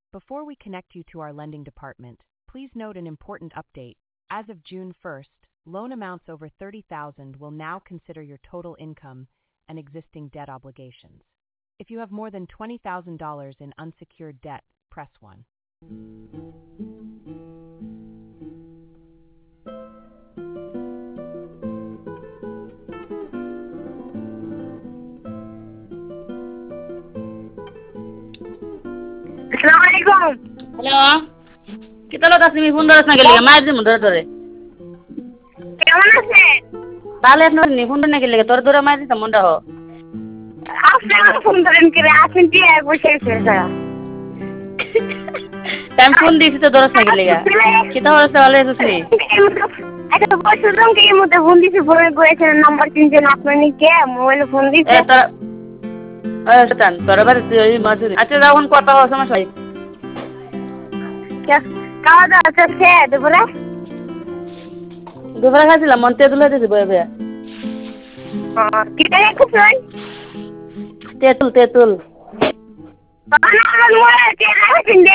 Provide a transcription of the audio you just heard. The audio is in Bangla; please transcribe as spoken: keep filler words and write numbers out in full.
Before we connect you to our lending department, please note an important update. As of June first, loan amounts over thirty thousand dollars will now consider your total income and existing debt obligations. If you have more than twenty thousand dollars in unsecured debt, press one. Assalamualaikum. Hello কিতা লোক তুমি ফোন ধরছ না গেলে মায়ের দিন ধরে ধরে কেমন আছেন? তাহলে আপনার নি ফোন ধরে না গেলে তোর ধরে মায়ের দিতাম মনটা হো আপনি আমার ফোন ধরেন কি রে? আসেন কি এক বসে আছে স্যার। আমি ফোন দিয়েছি তো ধরছ না গেলে কিতা হচ্ছে ভালো আছিস নি আচ্ছা বসুন কি এর মধ্যে ফোন দিছি ফোনে করেছেন নাম্বার চিনছেন আপনি নি কে মোবাইলে ফোন দিছে এ তোর এ শতান তোর বাড়ি তুই মাঝুরি আচ্ছা যখন কথা হওয়ার সমস্যা নাই খাওয়া দাওয়া চলছে দুপুরে? দুপুরে খাইছিলাম মন তেঁতুল হইতেছে বয়ে বয়ে কি টাকা খুঁজছেন? তেঁতুল তেঁতুল আমার মোবাইলে কে রাখছেন